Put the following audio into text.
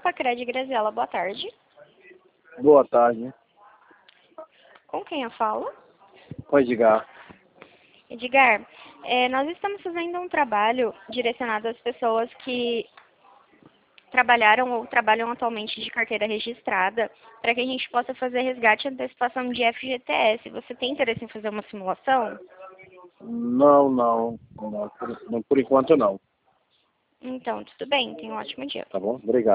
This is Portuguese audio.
Pacred Graziela, boa tarde. Boa tarde. Com quem eu falo? Com Edgar. Edgar, nós estamos fazendo um trabalho direcionado às pessoas que trabalharam ou trabalham atualmente de carteira registrada, para que a gente possa fazer resgate e antecipação de FGTS. Você tem interesse em fazer uma simulação? Não. Por enquanto não. Então, tudo bem. Tenha um ótimo dia. Tá bom? Obrigado.